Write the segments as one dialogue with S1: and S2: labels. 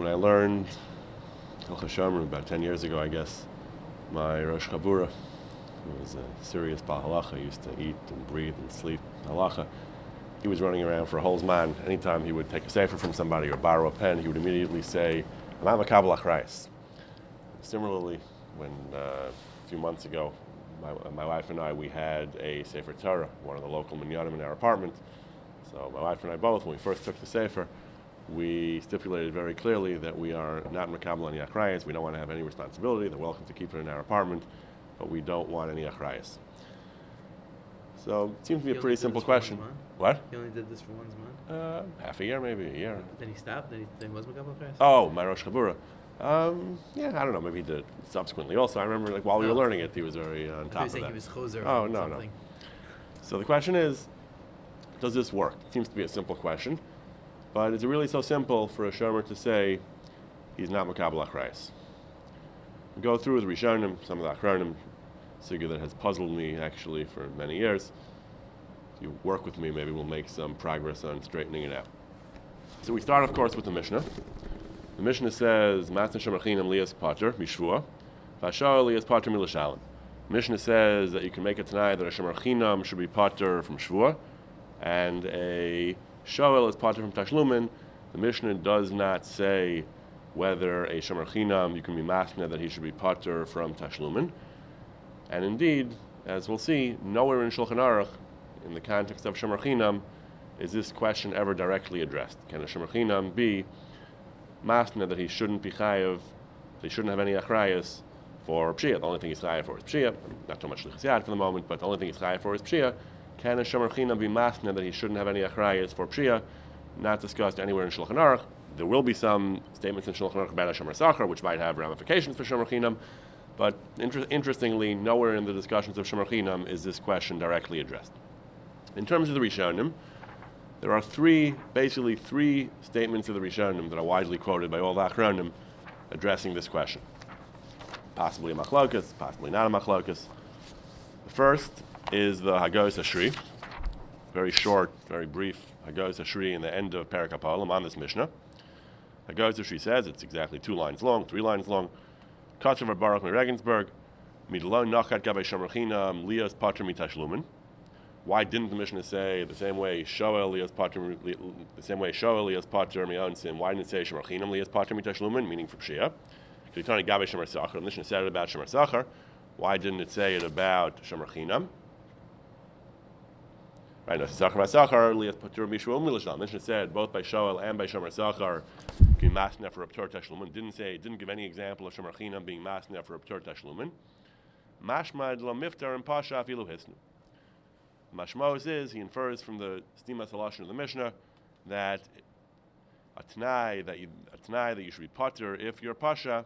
S1: when I learned Hilchos Shomer about 10 years ago, I guess, my Rosh Chabura, who was a serious Baal Halacha, used to eat and breathe and sleep Halacha. He was running around for a whole zman. Anytime he would take a sefer from somebody or borrow a pen, he would immediately say, "I'm a Kabbalah Achrayus." Similarly, when a few months ago, my wife and I, we had a Sefer Torah, one of the local minyanim in our apartment. So my wife and I both, when we first took the Sefer, we stipulated very clearly that we are not Makabel any Achrayas. We don't want to have any responsibility. They're welcome to keep it in our apartment, but we don't want any Achrayas. So it seems to be a pretty simple question. What?
S2: He only did this for one month?
S1: Half a year, maybe a year.
S2: Then he stopped? Then he was Makabel Achrayas?
S1: Oh, my Rosh Chabura. Yeah, I don't know. Maybe he did it subsequently. Also, I remember, while we were learning it, he was very on top of that.
S2: He was choser
S1: or something. No. So the question is, does this work? It seems to be a simple question, but is it really so simple for a shomer to say he's not Makabel Achrayas? We go through the Rishonim, some of the Achronim, sugya that has puzzled me actually for many years. If you work with me, maybe we'll make some progress on straightening it out. So we start, of course, with the Mishnah. The Mishnah says, "Matna shemerchinam lias pater mishvua, v'ashar lias pater milashalim." The Mishnah says that you can make a tanai that a shemerchinam should be pater from shvua, and a shoel is pater from tashlumin. The Mishnah does not say whether a shemerchinam you can be masna that he should be pater from tashlumin. And indeed, as we'll see, nowhere in Shulchan Aruch, in the context of shemerchinam, is this question ever directly addressed. Can a shemerchinam be masna that he shouldn't be chayav, that he shouldn't have any achrayas for pshia? The only thing he's chayav for is pshia. Not too much lichas yad for the moment, but the only thing he's chayav for is pshia. Can a shomer chinam be masna that he shouldn't have any achrayas for pshia? Not discussed anywhere in Shulchan Aruch. There will be some statements in Shulchan Aruch about a shomer sachar, which might have ramifications for shomer chinam, but interestingly, nowhere in the discussions of shomer chinam is this question directly addressed. In terms of the Rishonim, there are basically three statements of the Rishonim that are widely quoted by all the Achronim addressing this question. Possibly a machlokas, possibly not a machlokas. The first is the Hagos Ashri, very short, very brief Hagos Ashri in the end of Perek HaPolim on this Mishnah. Hagos Ashri says, it's exactly 2 lines long, 3 lines long. Katzav Baruch Regensburg, Midlo Nachat Gabei Shomer Lias Pater Mitashlumin. Why didn't the Mishnah say the same way Shoel Lias Pater Mi'onsim? Why didn't it say Shomer Chinam Lias Pater Mitashlumin, meaning for Pshia? Kitani Gabei Shomer Sachar. The Mishnah said it about Shomer Sachar. Why didn't it say it about Shomer Chinam? Right, no, Sachar Masachar Lias Pater Mishua Milashal. The Mishnah said both by Shoel and by Shomer Sachar being masna for a Ptur Tashlumin. Didn't give any example of Shomer Chinam being masna for a Ptur Tashlumin. Mashmad Lo Miftar and Pasha Afilu Hisnu. Mashmos is, he infers from the Stimas Halashon of the Mishnah that a tanai that you should be pater if your pasha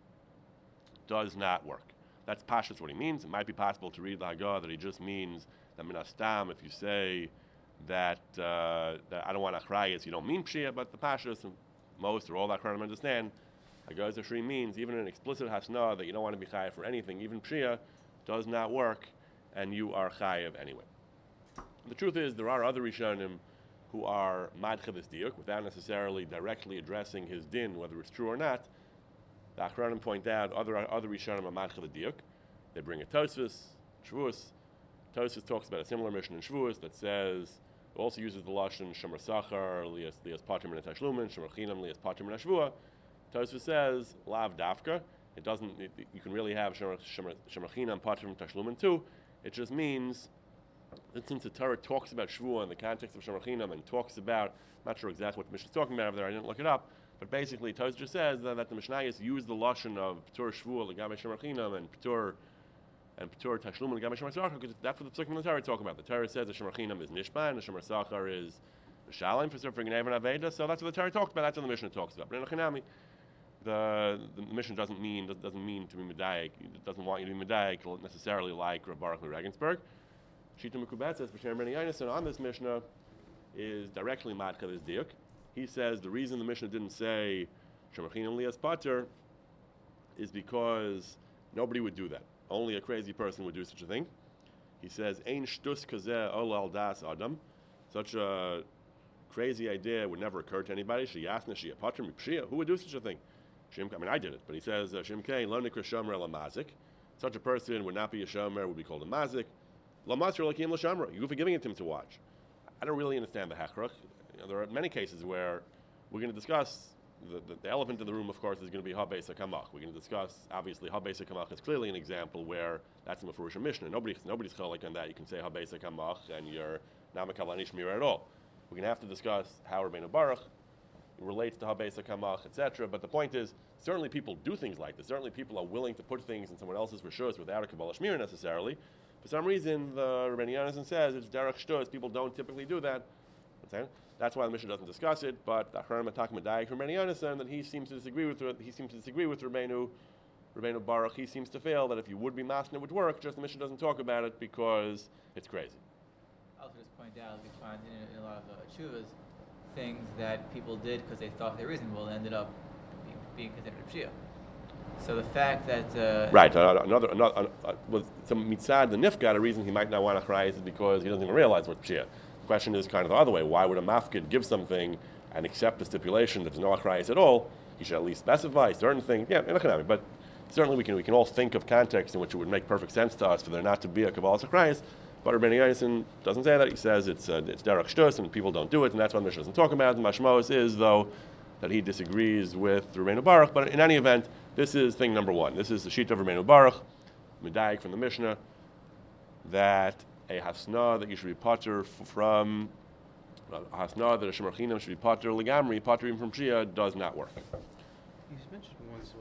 S1: does not work. That's pasha, that's what he means. It might be possible to read the Haggadah that he just means that minastam, if you say that I don't want achrayas, you don't mean pshia, but the pasha, most or all that Achronim understand, Haggadah Ashri means even an explicit hasna that you don't want to be chayav for anything, even pshia, does not work, and you are chayav anyway. The truth is, there are other Rishonim who are madcha this diuk without necessarily directly addressing his din, whether it's true or not. The Achronim point out other Rishonim are madcha the diuk. They bring a Tosfos, Shavuos. Tosfos talks about a similar mission in Shavuos that says, also uses the lashon shomer sachar lias pater min tashlumin, shomer chinam lias pater min shvua. Tosfos says lav dafka. You can really have shomer chinam pater min tashlumin too. It just means that since the Torah talks about Shvuah in the context of Shomer Chinam and talks about, I'm not sure exactly what the Mishnah is talking about over there, I didn't look it up, but basically Tosfos just says that the Mishnayos use the lashon of Ptur Shvuah l'gamei Shomer Chinam and Ptur Tashlum l'gamei Shomer Sachar because that's what the Psukim in the Torah talk about. The Torah says the Shomer Chinam is Nishba and the Shomer Sachar is Mishalim for Gnev and Aveda, so that's what the Torah talks about. That's what the Mishnah talks about. But in Chinami, the Mishnah doesn't mean to be medayik. It doesn't want you to be medayik necessarily like Rav Baruch Regensburg. Shita Mekubat says, B'Shem B'nai Yonason on this Mishnah is directly madcha this diuk. He says the reason the Mishnah didn't say Shomer Chinam Lias Pater is because nobody would do that. Only a crazy person would do such a thing. He says, Ein shtus kazeh ol al das adam. Such a crazy idea would never occur to anybody. Sheyasna sheyah patrim pshia. Who would do such a thing? I mean, I did it, but he says Shimkei lo nikra shomer la mazik. Such a person would not be a shomer, would be called a mazik. La masr lakim la shomer. You're giving it to him to watch. I don't really understand the hachrach. There are many cases where we're going to discuss the elephant in the room. Of course, is going to be habeis hakamach. We're going to discuss obviously habeis hakamach is clearly an example where that's in the Mefurish Mishnah. Nobody's chalik on that. You can say habeis hakamach and you're not makabel any shmira at all. We're going to have to discuss how Rabbeinu Baruch relates to habeis hakamach, etc. But the point is, certainly people do things like this. Certainly people are willing to put things in someone else's rishus without a kabbalah shmira necessarily. For some reason, the Rabbeinu Yonasan says it's derech shtus. People don't typically do that. That's why the Mishnah doesn't discuss it. But Acharon Matak Medayik from Rabbeinu Yonasan that he seems to disagree with Rabbeinu Baruch. He seems to feel that if you would be masna, it would work. Just the Mishnah doesn't talk about it because it's crazy.
S3: I'll also just point out we find in a lot of tshuvas things that people did because they thought they were reasonable and ended up being considered pshia. So the fact that
S1: right, with some mitzad the nifka, the reason he might not want to achrayis is because he doesn't even realize what's pshia. The question is kind of the other way. Why would a mafkid give something and accept the stipulation that there's no achrayis at all? He should at least specify certain things. Yeah, but certainly we can all think of context in which it would make perfect sense to us for there not to be a kabbalas achrayis. But Rabbeinu Yonasan doesn't say that. He says it's derech shtus and people don't do it, and that's why the Mishnah doesn't talk about it. The mashmos is though that he disagrees with Rabbeinu Baruch. But in any event, this is thing number one. This is the sheet of Rabbeinu Baruch, medayik from the Mishnah, that a hasna that you should be pater from, a hasna that a shemer chinam should be pater legamri, pater even from pshia, does not work.
S2: You mentioned once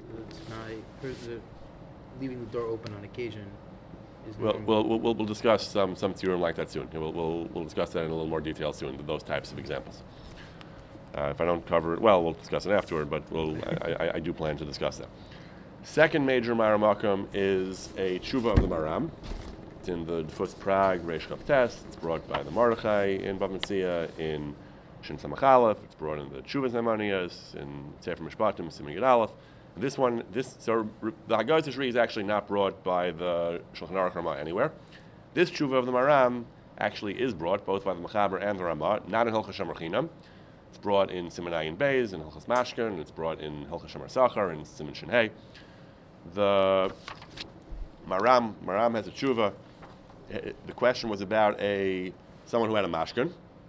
S2: like leaving the door open on occasion.
S1: We'll discuss some theorem like that soon. We'll discuss that in a little more detail soon. Those types of examples. If I don't cover it, we'll discuss it afterward. But I do plan to discuss that. Second major Maramakam is a tshuva of the Maram. It's in the Dfus Prague Reish Chav Tes. It's brought by the Mordechai in Bava Metzia in Shin Samach Aleph. It's brought in the Tshuvas Nemaniyas in Sefer Mishpatim Siman Yud Aleph. The Haggadah Tishri is actually not brought by the Shulchan Aruch Ramah anywhere. This tshuva of the Maram actually is brought both by the Mechaber and the Ramah, not in Hilchos Shomer Chinam. It's brought in Siman Ayin Beis, in Hilchos Mashkan, and it's brought in Hilchos Shomer Sachar, and Siman Shin Hey. The Maram has a tshuva. The question was about someone who had a mashkan,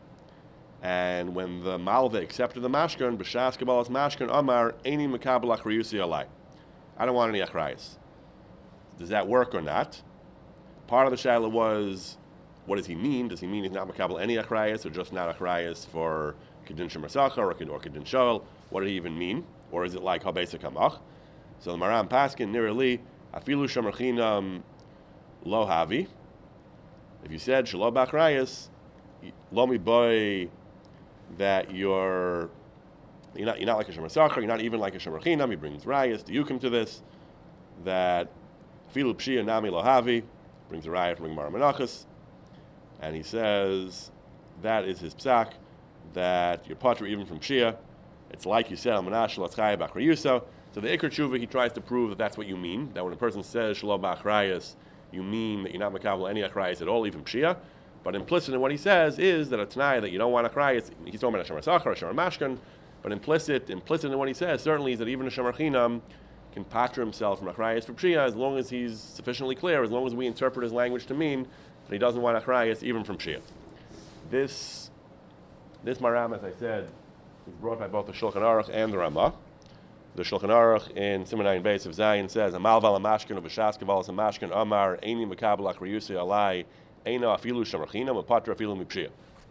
S1: and when the malva accepted the mashkan, b'shas kabbalas mashkan, amar eini mekabel achrayusi alai. I don't want any achrayus. Does that work or not? Part of the shaila was, what does he mean? Does he mean he's not mekabel any achrayus, or just not achrayus for kedin shemer sachar or kedin shoel? What did he even mean? Or is it like habeis hakamach? So the Maram Paskin nirali afilu shomer chinam lo havi. If you said shelo b'achrayus, lo mi boy, that you're not like a shomer sachar, you're not even like a shomer chinam. He brings rayas to yukim to this, that afilu pshia nami lo havi, brings a raya from Gemara Menachos, and he says that is his psak, that you're patur even from pshia. It's like you said al manash lo tzchaya b'achrayuso. So the Iker Tshuva, he tries to prove that that's what you mean, that when a person says shelo b'achrayus, you mean that you're not makabel any achrayus at all, even pshia. But implicit in what he says is that a t'nai that you don't want achrayus. He's talking about a shomer sachar, a shomer mashkan. But implicit in what he says certainly is that even a shomer chinam can pater himself from achrayus for pshia as long as he's sufficiently clear, as long as we interpret his language to mean that he doesn't want achrayus even from pshia. This Maram, as I said, is brought by both the Shulchan Aruch and the Ramah. The Shulchan Aruch in Siman Ayin Beis of Zayin says, "Amal val mashkan of b'shas kavalas mashkan amar eini mekabel achrayusi alai eina afilu shomer chinam u'pater afilu mipshia."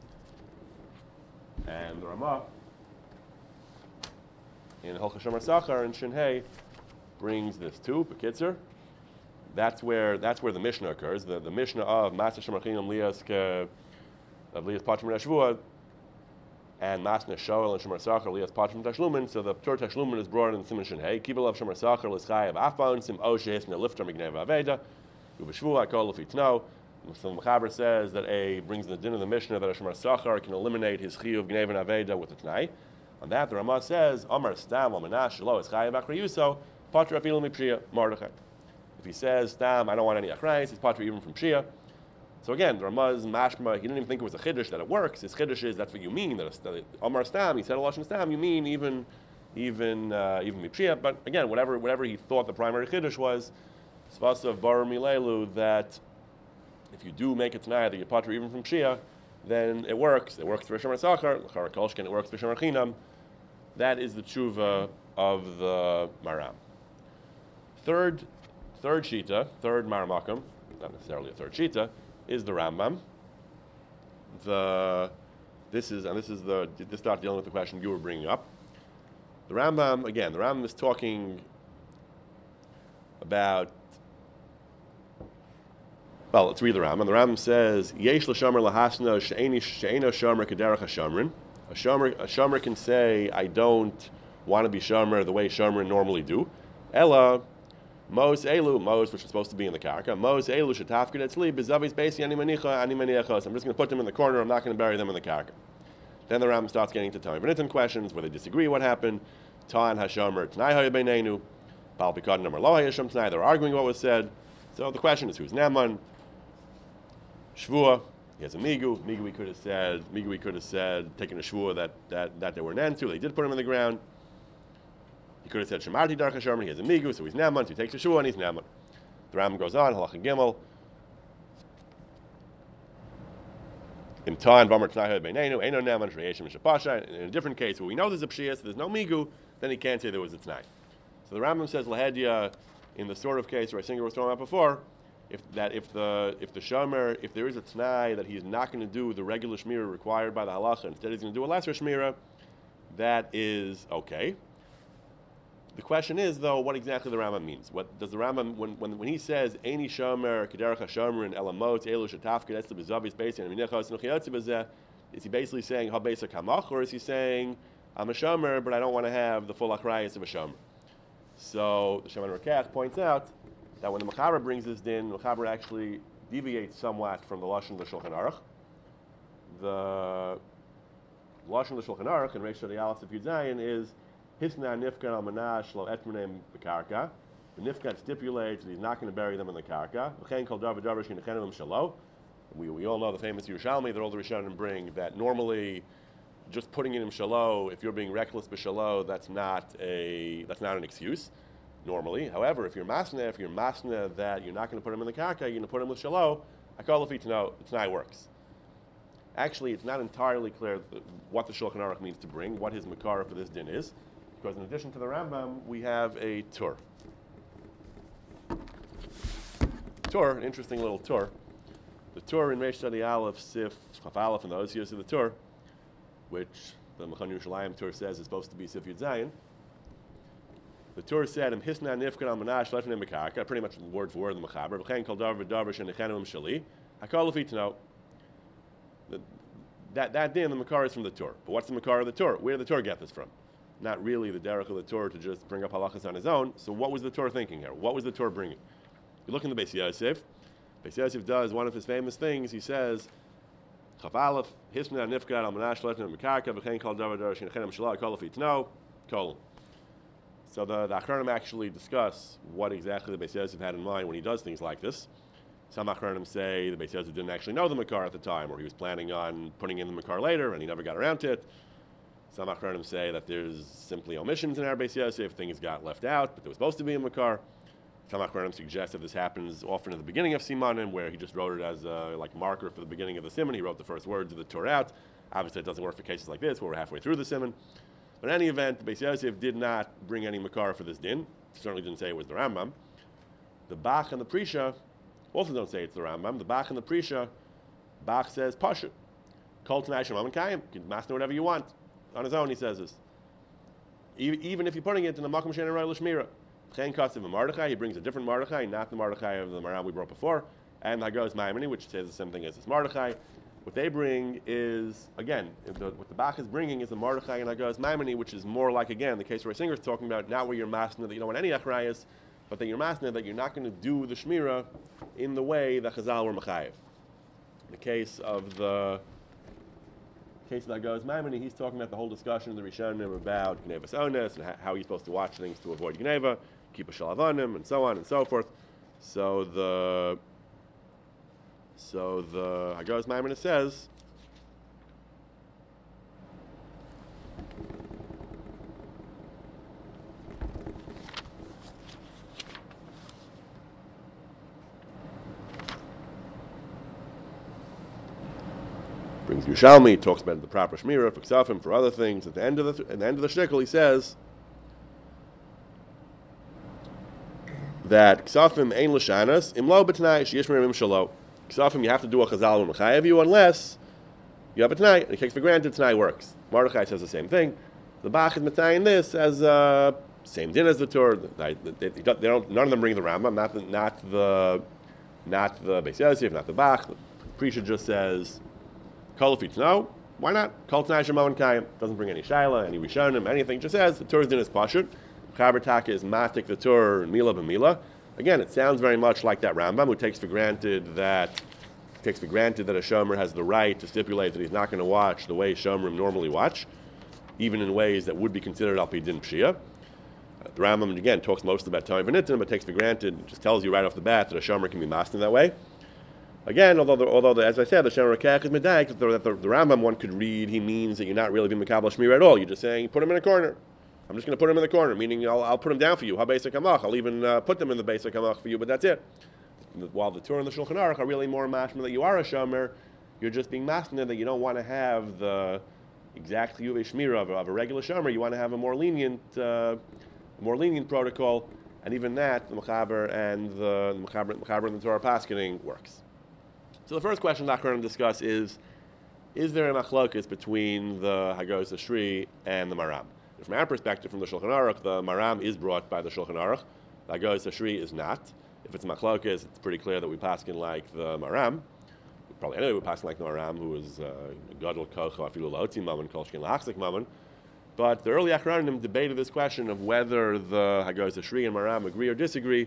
S1: And the Ramah in Hilchos Shomer Sachar and Shin Hey brings this too. B'kitzer, that's where the Mishnah occurs. The Mishnah of Master Shomer Chinam Lias Patrim Neshvua and Masna Shoel and Shomer Sachar Lias Patrim Tashlumin. So the Torah Tashlumin is brought in Siman Shin Hey. Kibel of Shomer Sachar L'Schayev Afbon Sim Oshes Nelifter Mignev Aveda Ubeshvua Kol Lefitno. So the Mechaber says that brings the din of the Mishnah that a Shomer Sachar can eliminate his chiyuv Gnev and Aveda with the Tnai. On that, the Ramah says, Amar Stam Amanash Lo is Chayev Achrayuso Patra Afilu Mipshia Mordechai. If he says Stam, I don't want any achrayus, he's Patra even from Pshia. So again, the Ramaz mashma, he didn't even think it was a chiddush that it works. His chiddush is that's what you mean. That Omar Stam, he said a lashon Stam. You mean even mipshia. But again, whatever he thought the primary chiddush was, Svasav Bar Milelu, that if you do make a Tanai that you patra even from Shia, then it works. It works for Shomer Sachar, L'chara Kolshkin, it works for Shomer Chinam. That is the tshuva of the Maram. Third shita, third Maramakam, not necessarily a third shita, is the Rambam. This starts dealing with the question you were bringing up. The Rambam is talking about. Well, let's read the Rambam. The Rambam says, "Yesh l'shomer lahasna she'eno shomer kederach hashamrin." A shomer can say, "I don't want to be shomer the way shomer normally do." Ella. Mos elu, which is supposed to be in the karka. Mos elu shetafkid etzli bezavis beisi ani maniachos. I'm just going to put them in the corner. I'm not going to bury them in the karka. Then the Rambam starts getting to Tanya B'nitin questions where they disagree. What happened? Tan hashomer t'nai hayabeinenu, bal pikad number lo hayasham t'nai. They're arguing what was said. So the question is, who's Naaman? Shvua. He has a migu. Migu he could have said taking a shvua that they were nentu. They did put him in the ground. He could have said Shemarti Darcha Shomer. He has a migu, so he's Naaman. So he takes a shua and he's Naaman. The Rambam goes on. Halacha Gimel. In time, Vamar T'nai Beinenu, Eino Naaman Shreishim Shapasha. In a different case, where we know there's a pshiyas, there's no migu, then he can't say there was a T'nai. So the Rambam says Lahedya, in the sort of case where Singer was talking about before, if there is a T'nai that he's not going to do the regular shmira required by the halacha, instead he's going to do a lesser shmira, that is okay. The question is, though, what exactly the Rambam means. What does the Rambam, when he says "Eini shomer kederach hashomer and elamot elu shetafkid etzli bezavis beisi and minechos nuchiyotzi bezeh"? Is he basically saying habesa kamach, or is he saying I'm a shomer, but I don't want to have the full achrayus of a shomer? So the Shemon Rakach points out that when the Mechaber brings this din, the Mechaber actually deviates somewhat from the lashon of the Shulchan Aruch. The lashon of the Shulchan Aruch in Reish Shadi of Yudzayin is Hisna nifkan al manash lo etmanim b'karka. The nifkan stipulates that he's not going to bury them in the karka. We all know the famous Yerushalmi that all the Rishonim bring, that normally just putting it in shalo, if you're being reckless b'shalo, that's not an excuse. Normally, however, if you're masna that you're not going to put them in the karka, you're going to put them with shalo, akol lefi t'nai works. Actually, it's not entirely clear what the Shulchan Aruch means to bring, what his makara for this din is. Because in addition to the Rambam, we have a tur. An interesting little tur. The tur in Reish Shadi Aleph, Sif, Chaf Aleph, and the Osios of the tur, which the Mechon Yerushalayim tur says is supposed to be Sif Yud Zayin. The tur said, "Hisna nifkan al manash lefnim b'karka," pretty much word for word the Mechaber. V'chein kol davar v'davar shenechenim shali. Hakol lefi t'no. That din, the makar is from the tur. But what's the makar of the tur? Where did the tur get this from? Not really the derech of the Torah to just bring up halachas on his own. So what was the Torah thinking here? What was the Torah bringing? You look in the Beis Yosef. Beis Yosef does one of his famous things. He says, "Chaf Aleph hisna nifkad al manash letnim mekarka v'chein kol davar davar shenechem shalai kol lefi t'no kol." So the Achronim actually discuss what exactly the Beis Yosef had in mind when he does things like this. Some Achronim say the Beis Yosef didn't actually know the makar at the time, or he was planning on putting in the makar later and he never got around to it. Some Achronim say that there's simply omissions in our Beis Yosef, things got left out, but there was supposed to be a makar. Some Achronim suggest that this happens often at the beginning of Simanim, where he just wrote it as a marker for the beginning of the Siman. He wrote the first words of the Torah out. Obviously, it doesn't work for cases like this, where we're halfway through the Siman. But in any event, the Beis Yosef did not bring any makar for this din. Certainly didn't say it was the Rambam. The Bach and the Prisha also don't say it's the Rambam. The Bach and the Prisha, Bach says Pasha. Kol T'nai Shemam and Kayim. You can master whatever you want. On his own, he says this. Even if you're putting it in the Makom Shein Arei L'Shmira. Chen Kasev Mordechai, he brings a different Mordechai, not the Mordechai of the Maram we brought before, and Hagos Maimoni, which says the same thing as this Mordechai. What they bring is, again, what the Bach is bringing is the Mordechai and Hagos Maimoni, which is more like, again, the case where Singer is talking about, not where you're masna that you don't want any achrayas, but that you're masna that you're not going to do the Shmira in the way that Chazal were Mechayev. In the case of the that goes Maimoni, he's talking about the whole discussion in the Rishonim about Gneva Sones and how he's supposed to watch things to avoid Gneva, keep a Shalavanim, and so on and so forth. So So the Hagahos Maimonides says, brings Yerushalmi, talks about the proper shmirah for ksafim, for other things. At the end of the shtickle, he says that ksafim ein l'shanas imlo b'tnai sheyishmer im shalo. Ksafim, you have to do a chazal and mechayev you unless you have a tnai, and he takes for granted tnai works. Mordechai says the same thing. The Bach is metayin this as same din as the Tur. They don't. None of them bring the Rambam, not the Beis Yosef, not the Bach. The Prisha just says kol fitno. Why not? Kol tnai shemo and kayim. Doesn't bring any shaila, any rishonim, anything. Just says the Tur's din is pashut. Chaber Taka is matik the Tur mila b'mila. Again, it sounds very much like that Rambam who takes for granted that a shomer has the right to stipulate that he's not going to watch the way shomerim normally watch, even in ways that would be considered al pi din pshia. The Rambam again talks most about Tomei v'nitim, but takes for granted, just tells you right off the bat that a shomer can be masked in that way. Again, although as I said, the shomer kach is medayik, that the Rambam one could read, he means that you're not really being mekabel shmir at all. You're just saying put him in a corner. I'm just going to put him in the corner, meaning I'll put him down for you. Ha basic hamach. I'll even put them in the basic hamach for you, but that's it. While the Torah and the Shulchan Aruch are really more mashma that you are a shomer, you're just being masner that you don't want to have the exact chiyuvei shmira of a regular shomer. You want to have a more lenient protocol, and even that the mechaber and the Torah paskening works. So the first question that we're going to discuss is there a machlokus between the Hagahos Ashri and the Maram? From our perspective, from the Shulchan Aruch, the Maram is brought by the Shulchan Aruch. The Hagahos Ashri is not. If it's machlokas, it's pretty clear that we paskin like the Maram. Probably anyway we paskin like the Maram, who is gadol kocha afilu laotzi mammon kolshkin lahachzik mammon. But the early Achronim debated this question of whether the Hagahos Ashri and Maram agree or disagree,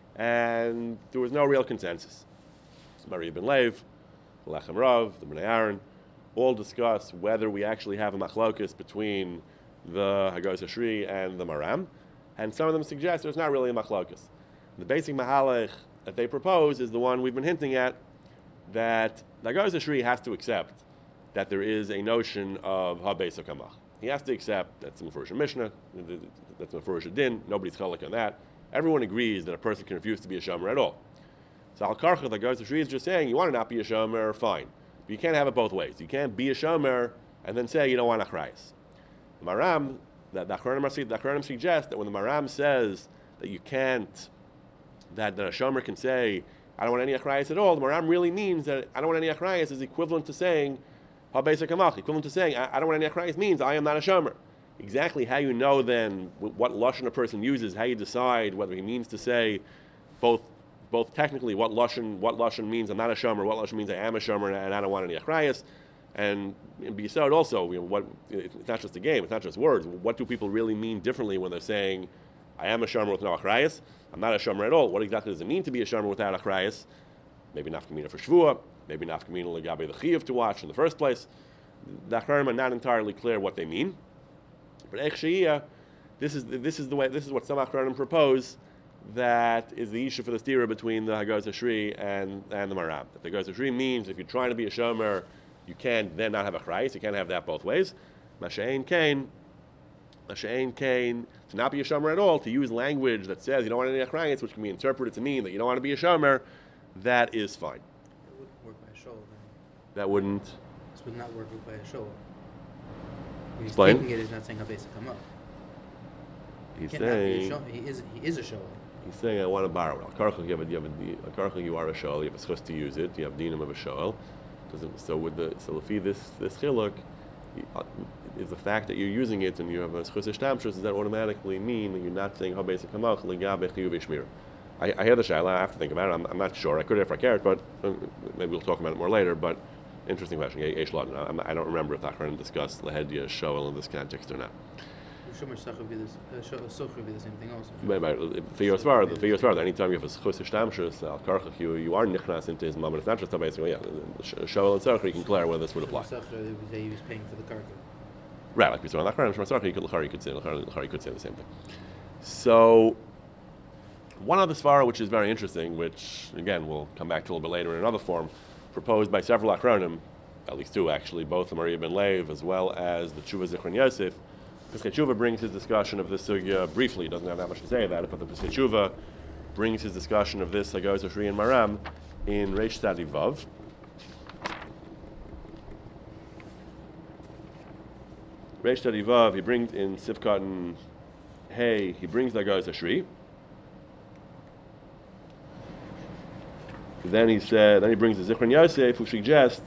S1: and there was no real consensus. Mari ibn Lev, the Lechem Rav, the Bnei Aaron, all discuss whether we actually have a machlokas between the Hagahos Ashri and the Maram, and some of them suggest there's not really a machlokas. The basic mahalach that they propose is the one we've been hinting at, that the Hagahos Ashri has to accept that there is a notion of ha-beis hakamach. He has to accept that's in Mefurish Mishnah, that's in Mefurish Din, nobody's chalak on that. Everyone agrees that a person can refuse to be a shomer at all. So Al-Karcha, the Hagahos Ashri is just saying, you want to not be a shomer, fine. But you can't have it both ways. You can't be a shomer and then say you don't want achrayis. The Maram, the Achronim suggest that when the Maram says that you can't, that a shomer can say, I don't want any achrayis at all, the Maram really means that I don't want any achrayis is equivalent to saying, ha-beis hakamach, equivalent to saying, I don't want any achrayis means I am not a shomer. Exactly how you know then what lashon a person uses, how you decide whether he means to say both technically what lashon means I'm not a shomer, what lashon means I am a shomer and I don't want any achrayis. And b'yisod also, it's not just a game, it's not just words. What do people really mean differently when they're saying, I am a shomer with no achrayis, I'm not a shomer at all? What exactly does it mean to be a shomer without achrayis? Maybe nafkamina for shvua, maybe nafkamina legabe the chiyuv to watch in the first place. The Achronim are not entirely clear what they mean. But ech she'iyah, this is what some Achronim propose, that is the issue for the stira between the Hagahos Ashri and the Maram. That the Hagahos Ashri means if you're trying to be a shomer, you can't then not have a achrayis. You can't have that both ways. Masha'ein kain, to not be a shomer at all, to use language that says you don't want any achrayis, which can be interpreted to mean that you don't want to be a shomer, that is fine.
S2: It wouldn't work by a show then.
S1: That wouldn't.
S2: This would not work by a show. He's
S1: Explain.
S2: taking it as not saying how basic come up.
S1: He's
S2: He cannot be a
S1: saying.
S2: show. He is a show.
S1: He's saying I want to borrow it. Al-Karcha, you are a shoel. You have a schus to use it. You have dinam of a shoel. So if this chiluk is the fact that you're using it and you have a schus ishtamshus, does that automatically mean that you're not saying how basic kamach legabe chiyuv shmir? I hear the shaila. I have to think about it. I'm not sure. I could if I cared, but maybe we'll talk about it more later. But interesting question. I don't remember if Achronim discussed lehedia shoel in this context or not.
S2: Shomer Sach would be the same thing also.
S1: For your svara, anytime you have a schus ishtamshus, Al-Karcha, you are nichnas into his mom, and it's not just basically, shoel and tzarcha, you can declare whether this would apply.
S2: Shomer Sach, they would say he was paying for the karka.
S1: Right, like we saw in Achronim, Shomer Sach, you could say the same thing. So, one other svara which is very interesting, which again we'll come back to a little bit later in another form, proposed by several Achronim, at least two actually, both the Maria ben Lev as well as the Tshuva Zichron Yosef. Piskei Tshuva brings his discussion of this sugya briefly. He doesn't have that much to say about it, but the Piskei Tshuva brings his discussion of this Hagos Ashri and Maram in Reish Tzadi Vav. Reish Tzadi Vav, he brings in Sivkot and Hey, he brings the Hagos Ashri. Then he brings the Zichron Yosef, who suggests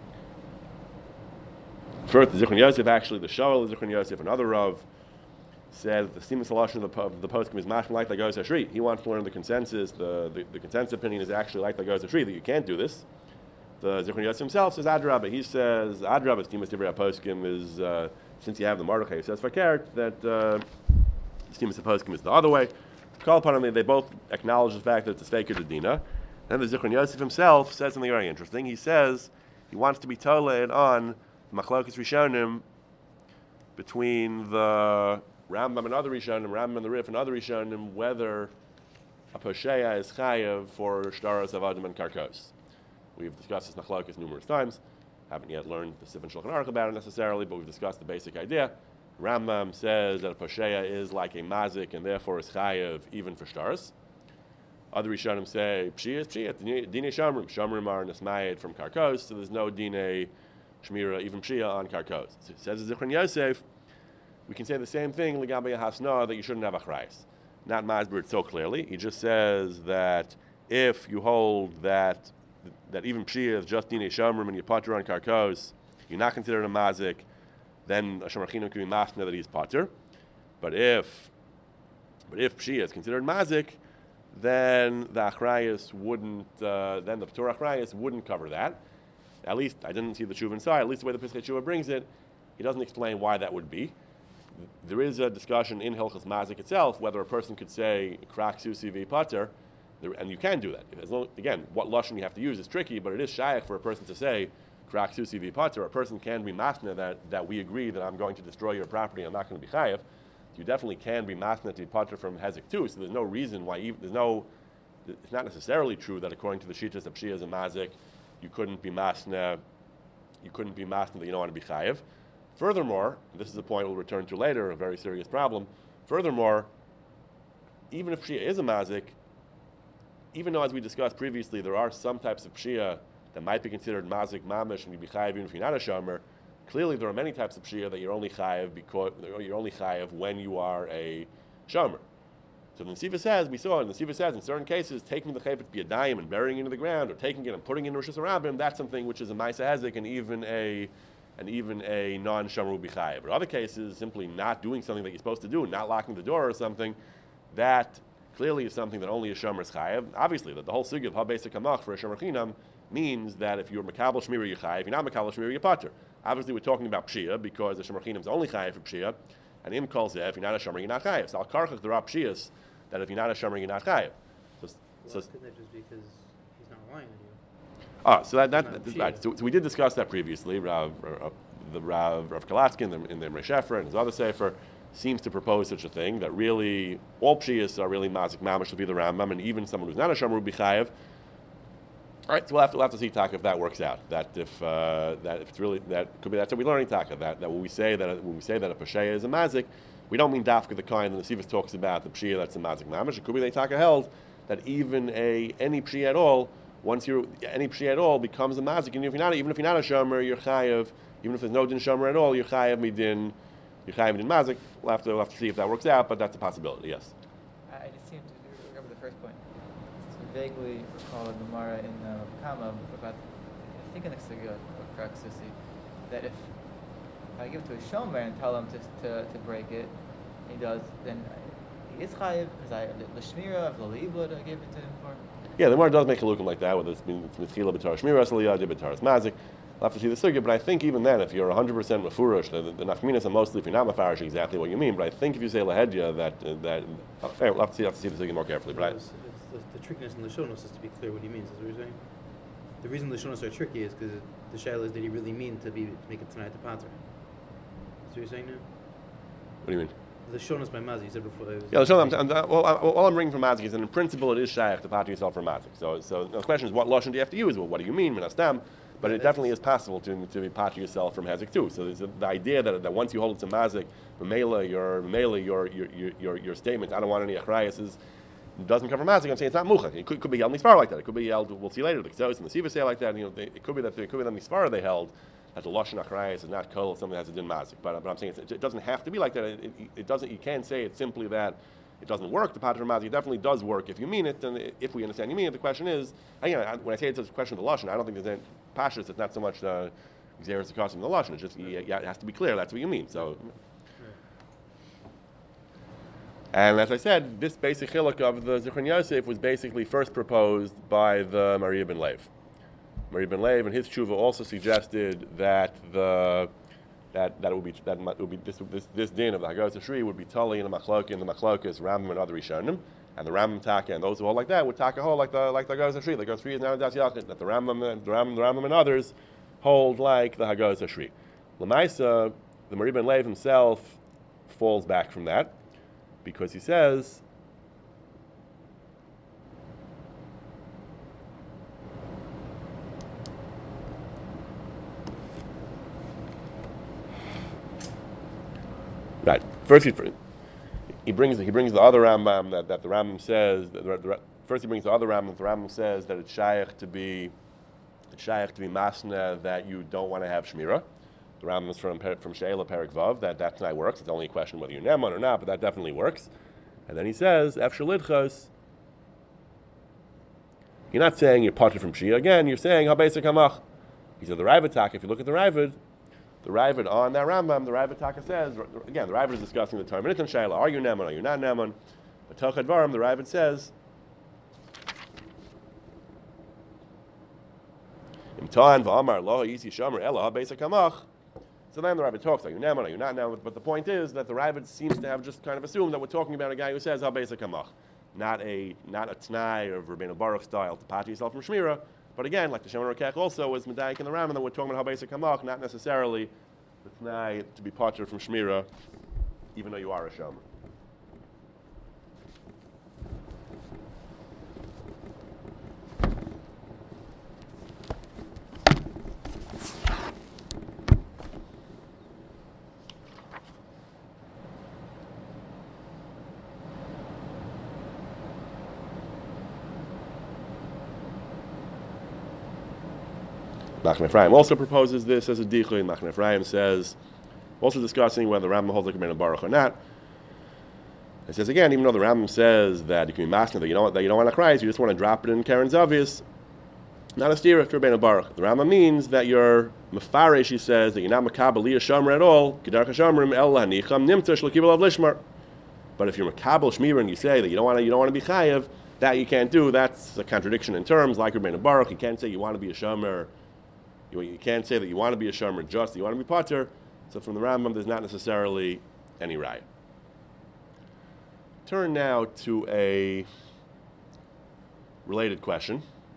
S1: first the Zichron Yosef, actually the Shoel of Zichron Yosef, another Rav, said that the Siman Salashon of the poskim is mashma like the Hagos Ashri. He wants to learn the consensus. The consensus opinion is actually like the Hagos Ashri, that you can't do this. The Zichron Yosef himself says Adrabah. He says Adrabah, Stimas Divrei HaPoskim is, since you have the Mordechai, he says Fakert, that Stimas HaPoskim is the other way. Call upon him, they both acknowledge the fact that it's a Sveker Dedina. Then the Zichron Yosef himself says something very interesting. He says he wants to be toled on Machlokes Rishonim between the Rambam and other Rishonim, Rambam and the Rif and other Rishonim, whether a Posheya is chayav for Shtaros Avadim and Karkos. We've discussed this Machlokes numerous times. Haven't yet learned the Sif and Shulchan Aruch about it necessarily, but we've discussed the basic idea. Rambam says that a Posheya is like a Mazik and therefore is chayav even for Shtaros. Other Rishonim say Pshia is Pshia. Dine Shamrim. Shamrim are Nesmayed from Karkos, so there's no Dine Shmira, even Pshia on Karkos. So it says Zichron Yosef, we can say the same thing, Ligabe Hasna, that you shouldn't have Achrayis. Not masbered so clearly. He just says that if you hold that even Pshia is just Dine Shamrim and you pater on Karkos, you're not considered a Mazik, then a Shomer Chinam can be masna that he's pater. But if Pshia is considered Mazik, then the Achrayis wouldn't, then the P'tur Achrayis wouldn't cover that. At least, I didn't see the Tshuva inside, at least the way the Piskei Tshuva brings it, he doesn't explain why that would be. There is a discussion in Hilchos Mazik itself whether a person could say Krak Susi V Pater, and you can do that. Again, what Lashon you have to use is tricky, but it is shaykh for a person to say Krak Susi V Pater. A person can be masna that we agree that I'm going to destroy your property, I'm not going to be chayav. You definitely can be masna to be pater from Hezek too, so there's no reason why, it's not necessarily true that according to the Shitas of Pshia and Mazik, you couldn't be masna that you don't want to be chayav. Furthermore, this is a point we'll return to later, a very serious problem. Furthermore, even if Pshia is a Mazik, even though as we discussed previously, there are some types of Pshia that might be considered Mazik Mamish and you'd be chayav even if you're not a Shomer, clearly there are many types of Pshia that you're only chayav when you are a Shomer. So the Nesiva says, we saw, and the Nesiva says in certain cases, taking the Chayfet B'yadayim and burying it into the ground, or taking it and putting it in Rosh Hashanah, that's something which is a Maisa Hezek and even a non-Shomer would be chayav. But other cases, simply not doing something that you're supposed to do, not locking the door or something, that clearly is something that only a Shomer is chayav. Obviously, that the whole sugya of Ha-Beis HaKamach for a Shomer Chinam means that if you're Makabel Shmira, you're chayav. If you're not Makabel Shmira, you're pater. Obviously, we're talking about Pshia because the Shomer Chinam is only chayav for Pshia, and Im calls it if you're not a Shomer, you're not chayav. So Al Karchach there are Pshias that if you're not a Shomer, you're not chayav.
S2: So couldn't that just because he's not relying on you?
S1: So that's right. So we did discuss that previously. Rav Kalatsky in the Emrei Shefra and his other sefer seems to propose such a thing, that really all Pshias are really Mazik Mamash to be the Rambam, and even someone who's not a Shomer would be chayav. All right, so we'll have to see Taka if that works out. That if it's really that could be that's what we're learning Taka. That when we say that a Posheya is a Mazik, we don't mean Dafka the kind that the Sivas talks about the Pshia that's a Mazik Mamash. It could be they Taka held that even any Pshia at all, any Pshia at all becomes a Mazik, and even if you're not a Shomer, you're chayav. Even if there's no din Shomer at all, you're chayav midin Mazik. We'll have to see if that works out, but that's a possibility. Yes.
S3: I just seem to remember the first point. To vaguely recall a Gemara in Kama about, I think in the Sugya of Krak Susi, that if I give it to a Shomer and tell him to break it, he does, then he is chayiv because the Shmira of the Libud I gave it to him for.
S1: Yeah, the Gemara does make a lookum like that, whether it's Mitzchila B'tar Shmira Saliyah, B'tar Mazik. We'll have to see the sugya, but I think even then, if you're 100% mafurish, the nafkaminas are mostly if you're not mafarish exactly what you mean. But I think if you say lahedya, we'll have to see the sugya more carefully. But
S2: the trickiness in the Lishonos is to be clear what he means. Is what you're saying? The reason the Lishonos are tricky is because the shaila is did he really mean to make it tonight the pater? Is what you're saying now?
S1: What do you mean?
S2: The shonas by Mazik, you said before.
S1: Yeah, the Shon, all I'm bringing from Mazik is that in principle it is shaykh to pater yourself from Mazik. So the question is, what lashon do you have to use? Well, what do you mean, minastam? But it definitely is possible to be pater yourself from Hezek too. So there's the idea that once you hold it to Mazik, your statement, I don't want any achrayas, doesn't come from Mazik. I'm saying it's not muchach. It could be held misfar like that. It could be held. We'll see later. The Ktsos and the Siva say like that. It could be that the misfar they held that the lashon achrayas is not kol, something that has a din Mazik. But I'm saying it doesn't have to be like that. It doesn't. You can't say it's simply that it doesn't work. The pater from Mazik definitely does work if you mean it. And if we understand you mean it, the question is, again, when I say it's a question of the lashon, I don't think there's any pashas. It's not so much the xeris the cost of the lashon. It's just it has to be clear. That's what you mean. So. And as I said, this basic chiluk of the Zichron Yosef was basically first proposed by the Maria ben Lev. Maria ben Lev and his tshuva also suggested that it would be this din of the Haggadah Shri would be totally in the machlokas Rambam and other Rishonim, and the Rambam Taka and those who hold like that would Taka hold like the Haggadah Shri. The Haggadah Shri is now Das Yachid, that the Rambam and others hold like the Haggadah Shri. L'maisa, the Maria ben Lev himself falls back from that, because he says right. First, he brings the other Rambam that the Rambam says. First, he brings the other Rambam. The Rambam says that it's shaykh to be masna, that you don't want to have shmira. The Rambam is from Sheila Perik Vav, that tonight works. It's only a question whether you're Neman or not, but that definitely works. And then he says, Ef Shalidchos, you're not saying you're parted from Shia. Again, you're saying, HaBeisek HaMach. He said, the Raavad Taka, if you look at the Raavad on that Rambam, the Raavad Taka says, again, the Raavad is discussing the Torah and Sheila. Are you Neman? Are you not Neman? But Tochad Varam, the Raavad says, Im Ta'an V'amar Lo Yisi Shomer Ela HaBeisek HaMach. So then the Raavad talks, are you Neman, are you not Neman? But the point is that the Raavad seems to have just kind of assumed that we're talking about a guy who says HaBeisek HaMach. Not a T'nai of Rabbeinu Baruch style to pat yourself from Shmira. But again, like the Shemar Rakech also was Medayik in the Rambam, that we're talking about HaBeisek HaMach, not necessarily the T'nai to be parted from Shmira, even though you are a Shomer. Nachman Ephraim also proposes this as a dichui. Nachman Ephraim says, also discussing whether the Rambam holds like Rabbeinu Baruch or not. It says again, even though the Rambam says that you can be masna, that you don't want to cry, you just want to drop it in Karen's obvious, not a steer to Rabbeinu Baruch. The Rambam means that you're mefarish, he says, that you're not makabel liya shomer at all. Gedarcha shomerim el hanicham nimtza shlakibel av lishmar. But if you're makabel shmira and you say that you don't want to be chayev, that you can't do. That's a contradiction in terms, like Rabbeinu Baruch. You can't say you want to be a shomer. You can't say that you want to be a shomer just, you want to be pater. So from the Rambam, there's not necessarily any right. Turn now to a related question.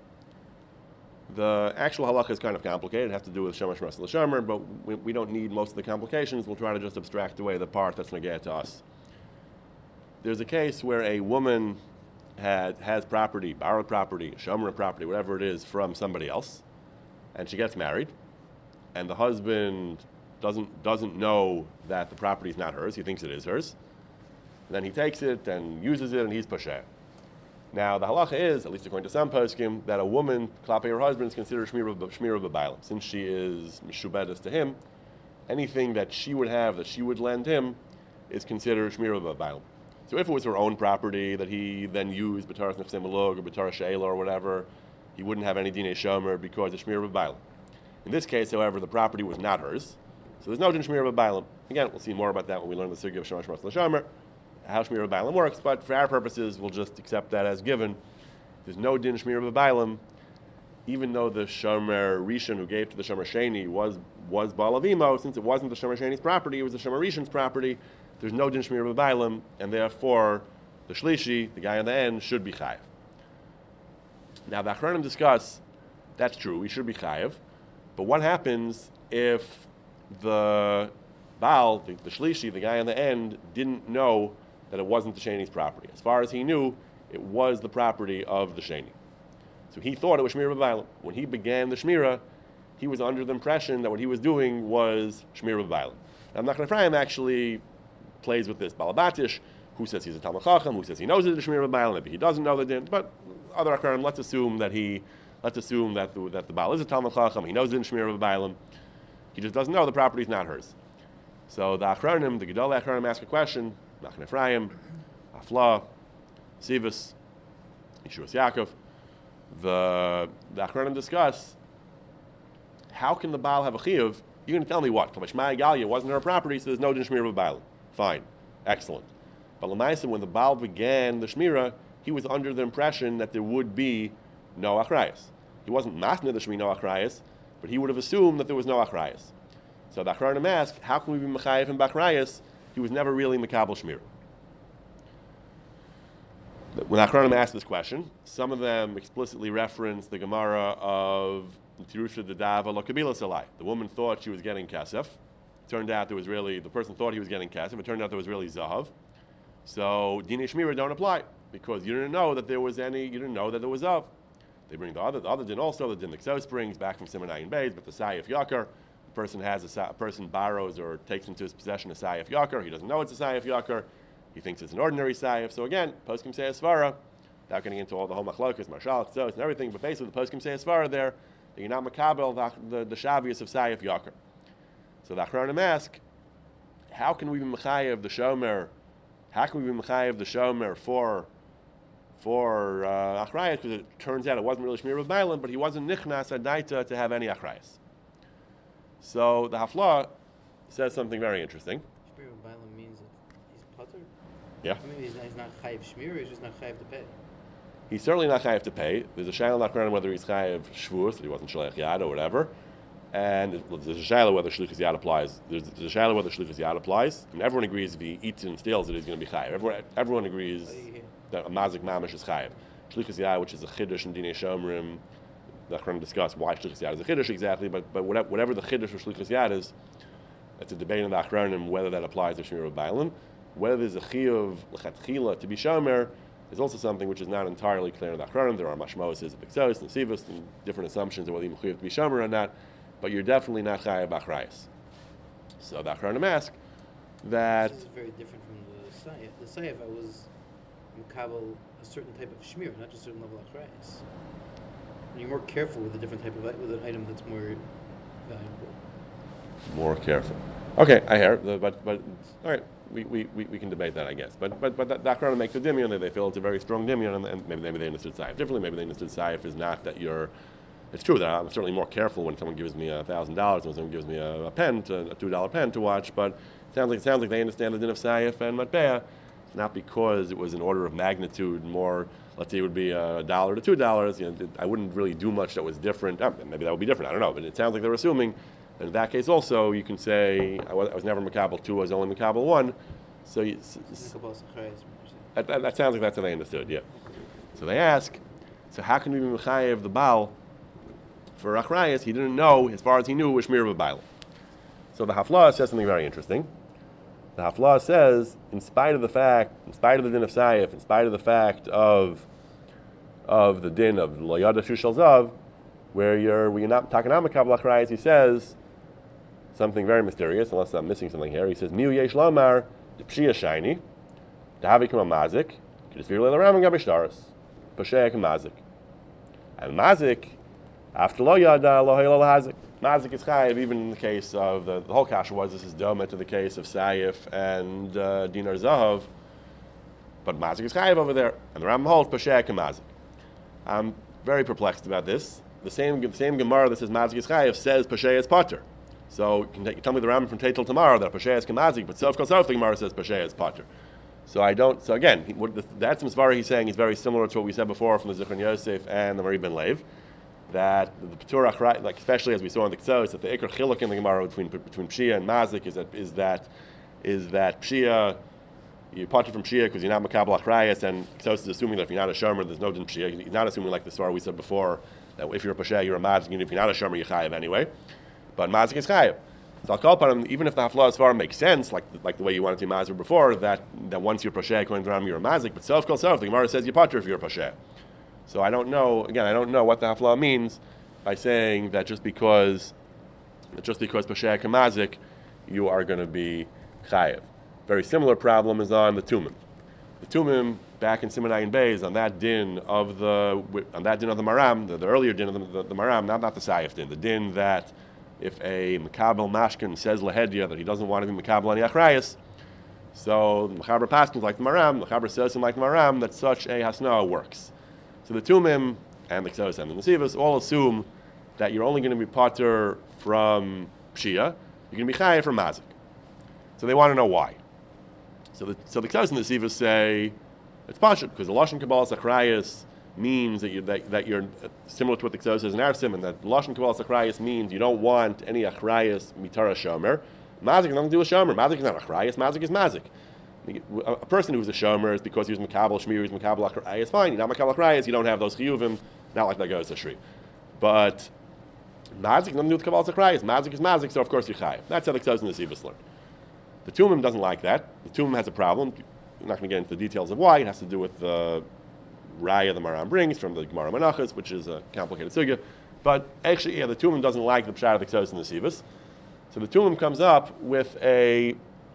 S1: The actual halacha is kind of complicated. It has to do with shomer shmas l'shomer, but we don't need most of the complications. We'll try to just abstract away the part that's negaya to us. There's a case where a woman has property, borrowed property, shomer property, whatever it is, from somebody else, and she gets married, and the husband doesn't know that the property is not hers. He thinks it is hers. And then he takes it and uses it, and he's pasher. Now, the halacha is, at least according to some poskim, that a woman, klape her husband, is considered shmira b'bailim. Since she is mishubedes to him, anything that she would have, that she would lend him, is considered shmira b'bailim. So if it was her own property that he then used, b'taras nefsei malug or b'taras she'ela or whatever, he wouldn't have any dinei shomer because of shmira b'bailim. In this case, however, the property was not hers, so there's no din shmira b'bailim. Again, we'll see more about that when we learn the sugya of shomer shmas l'shomer, how shmira b'bailim works, but for our purposes, we'll just accept that as given. There's no din shmira b'bailim, even though the shomer rishon who gave to the shomer sheni was Baal Avimo, since it wasn't the shomer sheni's property, it was the shomer rishon's property. There's no din shmira b'bailim, and therefore the shlishi, the guy on the end, should be chayav. Now the Achronim discuss that's true, he should be chayav, but what happens if the Baal, the Shlishi, the guy on the end, didn't know that it wasn't the Sheni's property. As far as he knew, it was the property of the Sheni. So he thought it was Shmira B'Bailim. When he began the Shmira, he was under the impression that what he was doing was Shmira B'Bailim. Now, Nachman Ephraim actually plays with this. Balabatish, who says he's a Talmud Chacham, who says he knows it's a Shmira B'Bailim, maybe he doesn't know the din, but other Akharim, let's assume that the Baal is a Talmud Chacham, he knows it's Shmira B'Bailim, he just doesn't know the property is not hers. So the Achronim, the Gedolei Achronim, ask a question. Nachman Ephraim, Afla, Sivas, Yeshuas Yaakov. The Achronim discuss, how can the Baal have a chiyuv? You're going to tell me what? Shmai Galia wasn't her property, so there's no din Shmira B'Bailim. Fine, excellent. But L'maisa, when the Baal began the Shmira, he was under the impression that there would be no Achrayas. He wasn't masneh the Shmi no Achrayas, but he would have assumed that there was no Achrayas. So the Achronim ask, how can we be Mechayev in Bachrayas? He was never really Mekabel Shmira. When Achronim asked this question, some of them explicitly reference the Gemara of Tirusha the Dava Lo Kabila Salai. The woman thought she was getting Kesef. Turned out the person thought he was getting Kesef. It turned out there was really Zahav. So Dinei Shmira don't apply because you didn't know that there was Zahav. They bring the other din also, the din the Ksos brings back from Simon Bays, but the Sayef Yakar. A person borrows or takes into his possession a Sayef Yakar. He doesn't know it's a Sayef Yakar. He thinks it's an ordinary Sayef. So again, Poskim say Svara, without getting into all the whole machlokas, Marshal, Ksos, and everything, but basically the Poskim say Svara there, that you're not makabel the Shavius of Sayef Yakar. So the Achronim ask, how can we be Mechayev the Shomer? How can we be Mechayev the Shomer for Achrayas? Because it turns out it wasn't really Shmira B'Bailim, but he wasn't Nichnas Adaita to have any Achrayas. So the Hafla says something very interesting.
S2: Shmira B'Bailim means that he's putter?
S1: Yeah.
S2: I mean, he's not chayiv Shmira, he's just not chayiv to pay.
S1: He's certainly not chayiv to pay. There's a shayla not on whether he's chayiv shvur, that he wasn't shleich yad or whatever. And there's a shayla whether shlichus yad applies. There's a shayla whether shlichus yad applies. And everyone agrees if he eats and steals it, he's going to be chayiv. Everyone agrees that a mazik mamish is chayiv. Shlichus yad, which is a chiddush in Dinei Shomrim, the Achronim discuss why shlichus yad is a chiddush exactly, but whatever the chiddush for shlichus yad is, it's a debate in the Achronim whether that applies to Shmira B'Bailim. Whether there's a chiyuv l'chatchila to be shomer is also something which is not entirely clear in the Achronim. There are mashmos of the Ksos and Sivas and different assumptions of whether you're chayiv to be shomer or not, but you're definitely not chayiv b'achrayas. So the Achronim ask that.
S2: This is very different from the Sayef. The Sayef, I was makabel a certain type of shmir, not just a certain level of achrayas. You're more careful with a different type of with an item that's more valuable. More
S1: careful. Okay, I hear. But all right. We can debate that, I guess. But the Achronim makes a dimion that they feel it's a very strong dimion, and maybe they understood Saif differently. Maybe they understood Saif is not that you're. It's true that I'm certainly more careful when someone gives me $1,000, when someone gives me a pen, a $2 pen to watch. But it sounds like they understand the din of Saif and Matbeah. It's not because it was an order of magnitude more. Let's say it would be $1 to $2. You know, I wouldn't really do much that was different. Maybe that would be different. I don't know. But it sounds like they're assuming. And in that case, also, you can say I was never Makabel 2, I was only Makabel 1. So that sounds like that's how they understood, yeah. So they ask, so how can we be Mechayev the Baal for Achrayas? He didn't know, as far as he knew, it was Shmira B'Bailim. So the Haflah says something very interesting. The Haflah says, in spite of the din of Saif, in spite of the fact of the din of Lo Yada Shushal Zav, where you're not talking about Makabel Achrayas, he says something very mysterious, unless I'm missing something here. He says, Miu Yesh Lomar, the Pshia Shiny, the Havikum Mazik, Kedisvir Leila Ramam Gabishtaris, Pasheik Mazik. And Mazik, after Lo Yada, Lo Hayla Hazik. Mazik is Chayiv, even in the case of the whole kasha was this is Doma to the case of Sayif and Dinar Zahav, but Mazik is Chayiv over there, and the Rambam holds Pasheik Mazik. I'm very perplexed about this. The same Gemara that says Mazik is Chayiv says Pasheik is Potter. So you can tell me the Rambam from Teitel tomorrow that Pasheik is Kamazik, but Sof the Gemara says Pasheik is Potter. So I don't. So again, that's Misvara he's saying is very similar to what we said before from the Zichron Yosef and the Mari Ben Lev, that the Patur Achrayas, like especially as we saw in the Ksos, that the Iker Chiluk in the Gemara between Pshia and Mazik is that Pshia, you're Potter from Pshia because you're not Makabel Achrayas, and Ksos is assuming that if you're not a Shomer, there's no din Pshia. He's not assuming like the Svara we said before that if you're a Pasheik, you're a Mazik, and if you're not a Shomer, you're Chayiv anyway. But Mazik is Chayiv. So I'll call upon him, even if the hafla as far makes sense, like the way you wanted to mazer before, that once you're pashe, according to Ram, you're a mazik, but self kol self, the Gemara says you're patur if you're a pashe. So I don't know what the hafla means by saying that just because pashe kamazik, you are going to be chayev. Very similar problem is on the tumim. The tumim back in Siman Ayin Beis on that din of the maram, the earlier din of the maram, not the sayif din, the din that if a Makabel Mashkin says Lahedya that he doesn't want to be Makabel ani Achrayas, so the Mechaber Paskins like the Maram, the Mechaber says him like the Maram, that such a Hasna works. So the Tumim and the Ksos and the Nesivas all assume that you're only going to be Pater from Pshia, you're going to be Chayev from Mazik. So they want to know why. So the Ksos and the Nesivas say it's Pashat, because the Lashon Kabbalah Achrayas means that you're similar to what the Ksos says in Arsim, and that Lashon Kabbalah Achrayas means you don't want any Achrayas mitara shomer. Mazik has nothing to do with shomer. Mazik is not Achrayas. Mazik is Mazik. A person who's a shomer is because he was Makabel Shmir, he's Makabel Achrayas. Fine, you're not Makabel Achrayas. You don't have those chiyuvim. Not like that goes to Shri. But Mazik has nothing to do with Kabbalah Achrayas. Mazik is Mazik, so of course you're chayav. That's how the Ksos and the Sivas learn. The Tumim doesn't like that. The Tumim has a problem. I'm not going to get into the details of why. It has to do with the Raya the Maram brings from the Gemara Menachos, which is a complicated sugya. But actually, the Tumim doesn't like the Pshat of the Ksos and the Sivas. So the Tumim comes up with the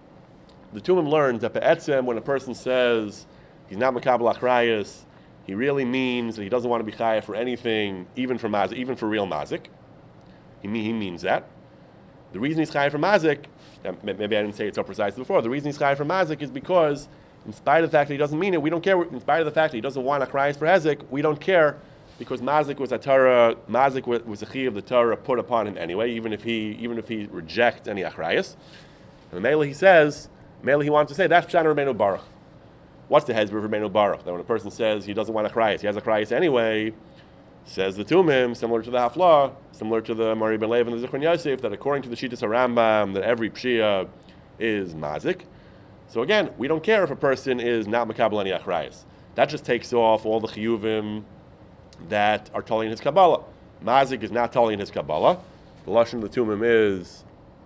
S1: Tumim learns that Be'etzem, when a person says he's not Makabel Achrayas, he really means that he doesn't want to be Chayav for anything, even for Mazik, even for real Mazik. He means that. The reason he's Chayav for Mazik, maybe I didn't say it so precisely before, the reason he's Chayav for Mazik is because in spite of the fact that he doesn't mean it, we don't care. In spite of the fact that he doesn't want Achrayas for Hezek, we don't care, because Mazik was a Torah. Mazik was a chi of the Torah put upon him anyway, even if he rejects any Achrayas. And Mele he wants to say that's Pshat Rabbeinu Baruch. What's the Hezber of Rabbeinu Baruch? That when a person says he doesn't want Achrayas, he has Achrayas anyway. Says the Tumim, similar to the Haflah, similar to the Mari Ben Lev and the Zichron Yosef, that according to the Shittas HaRambam, that every Pshia is Mazik. So again, we don't care if a person is not Makabel ani Achrayas. That just takes off all the chiyuvim that are totally in his Kabbalah. Mazik is not totally in his Kabbalah. The Lashon of the Tumim is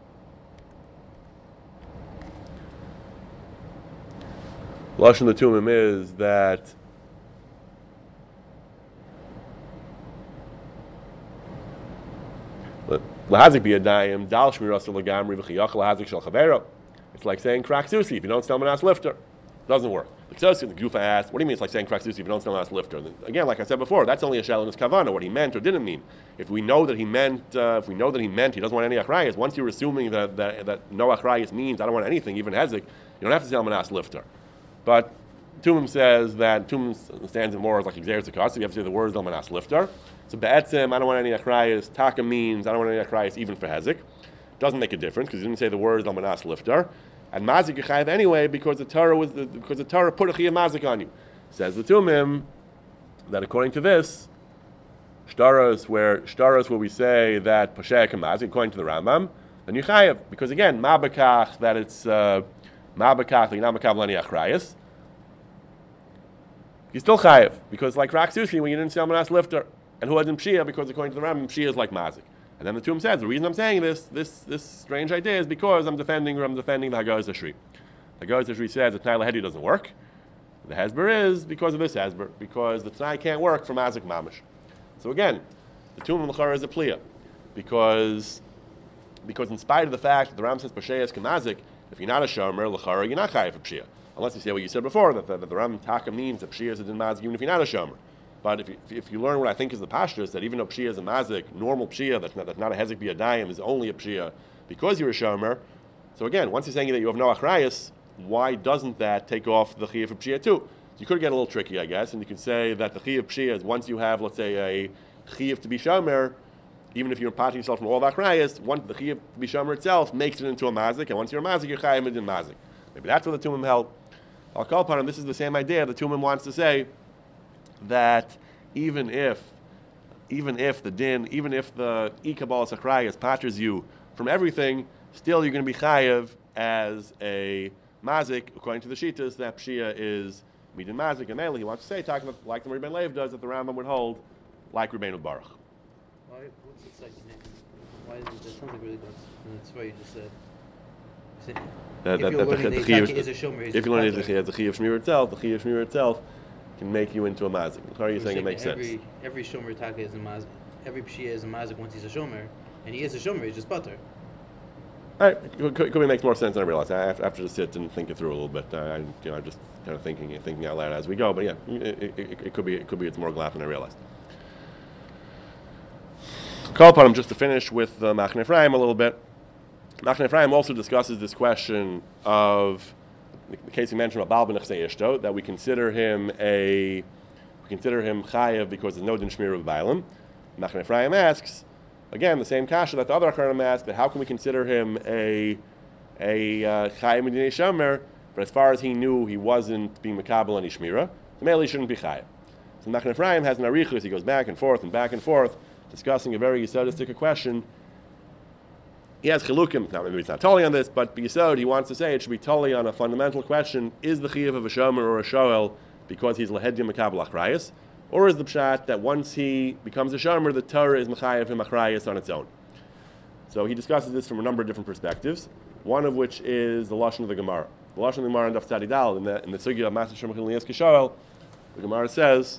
S1: that Lahazik biyadayim dal shmiras legamri v'chiyach lahazik shel chavero. It's like saying crack susi if you don't sell manas lifter. It doesn't work. The Gufa asked, what do you mean it's like saying crack susi if you don't sell manas lifter? And again, like I said before, that's only a shell in his kavana, what he meant or didn't mean. If we know that he meant, he doesn't want any achrayas, once you're assuming that no achrayas means I don't want anything, even hezek, you don't have to sell manas lifter. But Tumim says that Tumim stands in more as like exer zakat, so you have to say the words del manas lifter. So be'etzem, I don't want any achrayas. Taka means I don't want any achrayas even for hezek. Doesn't make a difference because he didn't say the words del manas lifter. And mazik yechayev anyway because the Torah put a chiyuv mazik on you. Says the Tumim that according to this, shtaros where we say that pasheik and mazik according to the Rambam, then you chayev because again mabakach that it's mabakach you're not makabel ani achrayas. You're still chayev because like rak sushi when you didn't sell manas lifter, and who hadn't pshia because according to the Rambam pshia is like mazik. And then the Tumim says the reason I'm saying this strange idea is because I'm defending the Hagaz Ashri. The Hagaz Ashri says that Tanai Lahedi doesn't work. The Hezber is because of this Hezber, because the Tanai can't work for Mazik Mamish. So again, the Tumim L'chara is a pliya, because in spite of the fact that the Ram says Pasheas Kamazik, if you're not a Shomer, L'chara, you're not Chayav for Pshia. Unless you say what you said before, that the Ram Taka means that Pshia is a din Mazik even if you're not a Shomer. But if you learn what I think is the pashtus, that even though pshia is a mazik, normal pshia that's not a hezek biyadayim is only a pshia because you're a shomer. So again, once you're saying that you have no achrayas, why doesn't that take off the chiyuv of pshia too? So you could get a little tricky, I guess, and you can say that the chiyuv of pshia is once you have, let's say, a chiyuv to be shomer, even if you're patting yourself from all the achrayas, once the chiyuv to be shomer itself makes it into a mazik, and once you're a mazik, you're chayav in mazik. Maybe that's what the Tumim held. I'll call upon him. This is the same idea. The Tumim wants to say that even if the Ikabal Sachrayas patches you from everything, still you're going to be chayev as a mazik, according to the Shittas, that Pshia is midin mazik. And mainly he wants to say, talking about, like the Rebbein Lev does, that the Rambam would hold like Rabbeinu Baruch.
S2: What's the second name? Why is it? That sounds like really good. And that's why you just said.
S1: That
S2: If you're learning the
S1: chiyuv-
S2: Itaka is a shomer, he's
S1: if
S2: a
S1: you're learning
S2: pater.
S1: the chiyuv shmir itself, the chiyuv shmir itself can make you into a mazik. How are you
S2: We're
S1: saying it makes
S2: that
S1: sense?
S2: every shomer Itaka is a mazik. Every pshia is a mazik once he's a shomer, and he is a shomer. He's just pater.
S1: All right, could be makes more sense than I realized. I have to just sit and think it through a little bit. I'm just kind of thinking out loud as we go. But yeah, it could be it's more glap than I realized. Call upon him just to finish with Machne Ephraim a little bit. Machne Ephraim also discusses this question of the case you mentioned about Baal B'nechsei Ishto, that we consider him chayev because there's no din shmir of Baalim. Machne Ephraim asks, again, the same kasha that the other Acharonim asked, that how can we consider him a chayev medinei shomer, but as far as he knew he wasn't being makabel any shmira, the male he shouldn't be chayev. So Machne Ephraim has an arichus, he goes back and forth, discussing a very yesodistic question. He has chilukim, now maybe it's not totally on this, but b'yesod he wants to say it should be totally on a fundamental question: is the chiyuv of a shomer or a shoel because he's lehedim makabel achrayas, or is the pshat that once he becomes a shomer, the Torah is mechayev him achrayas on its own? So he discusses this from a number of different perspectives. One of which is the lashon of the Gemara. The lashon of the Gemara in Daf Tzadi Dal in the sugya of Maser Shemach Elias Kishoel, the Gemara says.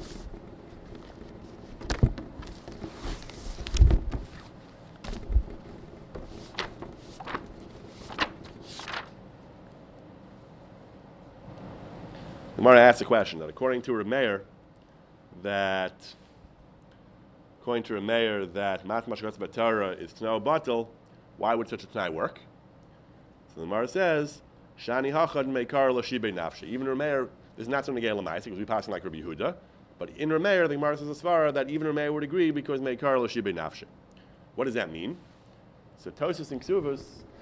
S1: The Gemara asks a question that according to Reb Meir, that Mat Mashkatz B'Torah is Tnau Batel, why would such a Tnai work? So the Gemara says, Shani Hachad Meikar L'Shibei Nafshi. Even Reb Meir, this is not something Gei L'Maisi, because we pass like Rabbi Yehuda, but in Reb Meir, the Gemara says as far that even Reb Meir would agree because Meikar L'Shibei Nafshi. What does that mean? So Tosas and Ksuvas,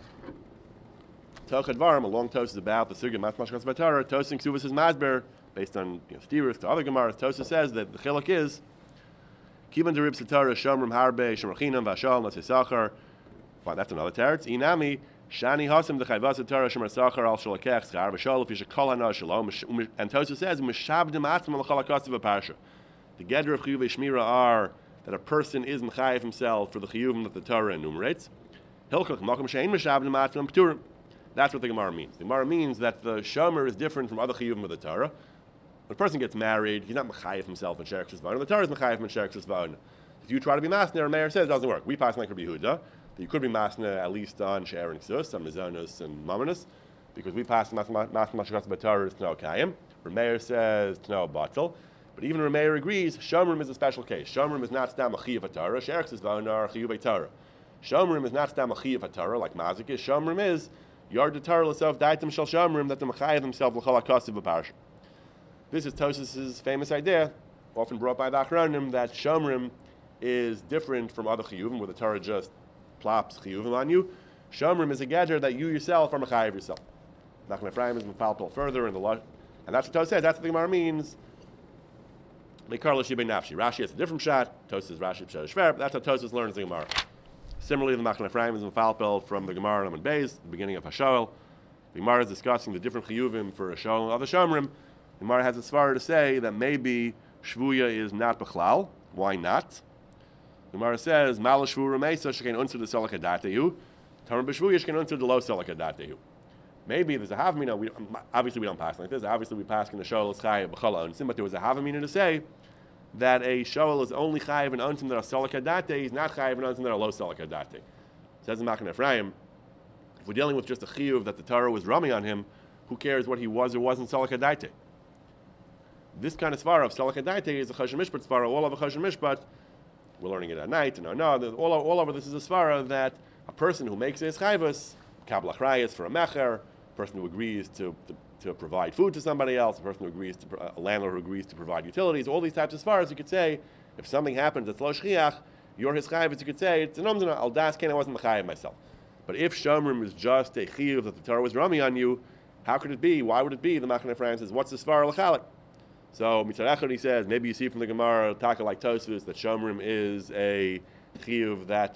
S1: Tochad Varim, a long Tosas about the Sugya Mat Mashkatz B'Torah, Tosas and Ksuvas is Masber, based on steers to other Gemaras. Tosas says that the chiluk is Kivan derib Satorah Shomrim Harbe Shemrachinam Vashal Nasisachar. Fine, that's another teretz. Inami Shani Hasim the Chayvas Satorah Shemar Sachar Al Shalakech Schar Vashal If Yishakol Hana Shalom. And Tosas says Mishabdim Atzim Al Chalakasav Parsha. The Gedra of Chiyuvei Shmira are that a person is mechayev himself for the chiyuvim that the Torah enumerates. Hilchach Makom Shein Mishabdim Atzim Pturim. That's what the Gemara means. The Gemara means that the shomer is different from other chiyuvim of the Torah. When a person gets married, he's not mechayev himself in Sherek Shesvon. The Torah is mechayev in Sherek Shesvon. If you try to be masner, Meir says it doesn't work. We pass like Rabbi Yehuda, that you could be masner at least on She'er and Ksus, on Mizonus and Mamonus, because we pass masner Mashkatz B'Torah is Tno Kayim. Meir says Tno Batel. But even Meir agrees, Shomrim is a special case. Shomrim is not stam a chiyuv Torah. Sherek Shesvon are chiyuv Torah. Shomrim is not stam a chiyuv Torah like Mazik is. Shomrim is Yard the Torah l'sof daitim shel Shomrim that the mechayev himself l'chol hakasiv b'parsha. This is Tosas' famous idea, often brought by the Achronim, that Shomrim is different from other chiyuvim, where the Torah just plops chiyuvim on you. Shomrim is a gadger that you yourself are mechayev yourself. Nachman Ephraim is mefalpel further in the law, and that's what Tosas says. That's what the Gemara means. Meikar l'shibei nafshi. Rashi has a different shot. Tosas Rashi pshat shver. That's how Tosas learns the Gemara. Similarly, the Nachman Ephraim is mefalpel from the Gemara and Beis, the beginning of Hashoel. The Gemara is discussing the different chiyuvim for a shoel and other Shomrim. The Gemara has a svara to say that maybe Shvuya is not Bechlal. Why not? The Gemara says, Mala Shvu Remeisa shekein unser de Selach Adatehu. Tarim B'Shvuya shekein unser de Lo Selach Adatehu. Maybe there's a Havamina, obviously we don't pass like this, obviously we pass in the Shoel is Chayev B'Chala Unsim, but there was a Havamina to say that a Shoel is only Chayev and Unsim that are Selach Adate, he's not Chayev and Unsim that are Lo Selach Adate. Says the Machne Ephraim, if we're dealing with just a Chiyuv that the Torah was rumming on him, who cares what he was or wasn't Selach Adate? This kind of svara of Selach Adaite is a Choshen Mishpat svara. All of a Choshen Mishpat, we're learning it at night. All over this is a svara that a person who makes his chayvus, kabel achrayas for a mecher, a person who agrees to provide food to somebody else, a person who agrees to a landlord who agrees to provide utilities, all these types of svaras, you could say if something happens that's lo shchiach, you're his chayvus. You could say it's an omdana al das ken I wasn't mechayev myself. But if Shomrim is just a chiyuv that the Torah was rumming on you, how could it be? Why would it be? The Machne Ephraim says, what's the svara l'chalik? So Mitzvah Echad, he says, maybe you see from the Gemara, Taka like Tosfos, that Shomrim is a chiyuv that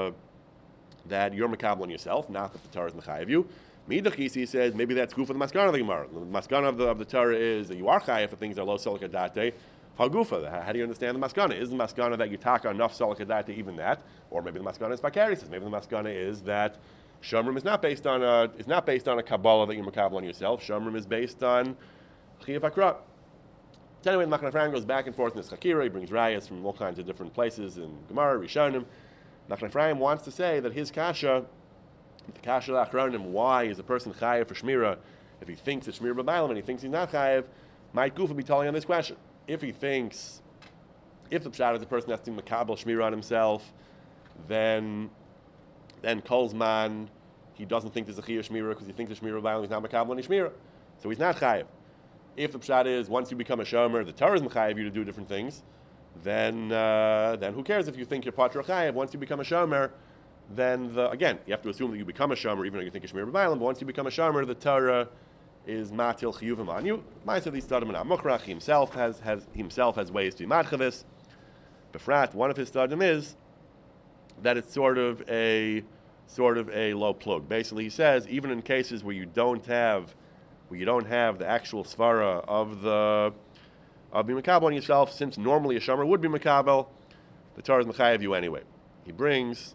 S1: you're makabel on yourself, not that the Torah is mechayev you. Midachis, he says, maybe that's good for the maskana of the Gemara. The maskana of the Torah is that you are chayev for things that are lo selach adate. Hagufa. How do you understand the maskana? Is the maskana that you taka enough salakadat to even that, or maybe the maskana is vicarious? Maybe the maskana is that Shomrim is not based on a Kabbalah that you're makabel on yourself. Shomrim is based on Chiyuv Hakra. So anyway, the Machne Ephraim goes back and forth in this Chakira. He brings rayas from all kinds of different places in Gemara, Rishonim. Machne Ephraim wants to say that his kasha, the kasha Achronim, why is a person chayav for shmira if he thinks it's shmira b'bailam and he thinks he's not chayav, might Gufa be telling on this question. If he thinks, if the pshat is the person has to makabel shmira on himself, then Kolzman, he doesn't think there's a chiyuv shmira because he thinks the shmira b'bailam, he's not makabel any shmira, so he's not chayav. If the pshat is once you become a shomer, the Torah is mechayev you to do different things, then who cares if you think you're patra chayev? Once you become a shomer, then again you have to assume that you become a shomer even though you think you're shmir b'bailam. But once you become a shomer, the Torah is matil chiyuvim on you. Ma'aser these stadim and Amochrach himself has ways to madcha this. Befrat, one of his stadim is that it's sort of a low plug. Basically, he says even in cases where you don't have the actual svara of being makabel on yourself, since normally a shomer would be makabel, the Torah is mechayev you anyway. He brings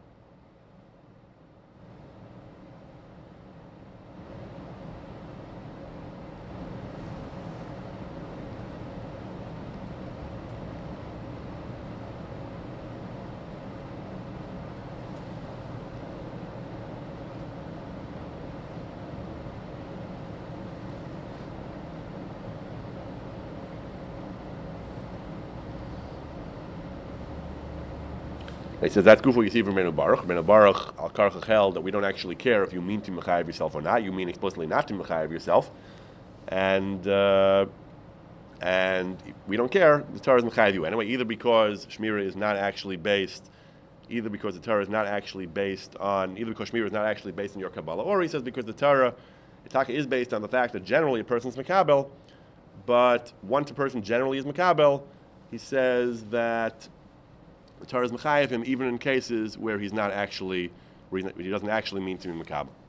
S1: he says that's Gufa you see from Renu Baruch. Renu Baruch al Karchach held that we don't actually care if you mean to mechayev yourself or not. You mean explicitly not to mechayev yourself, and we don't care. The Torah is mechayev you anyway, either because Shmira is not actually based, either because the Torah is not actually based on, either because Shmira is not actually based on your Kabbalah, or he says because the Torah Itaka is based on the fact that generally a person's makabel, but once a person generally is makabel, he says that the Torah is mechayev him even in cases where he doesn't actually mean to be makabel.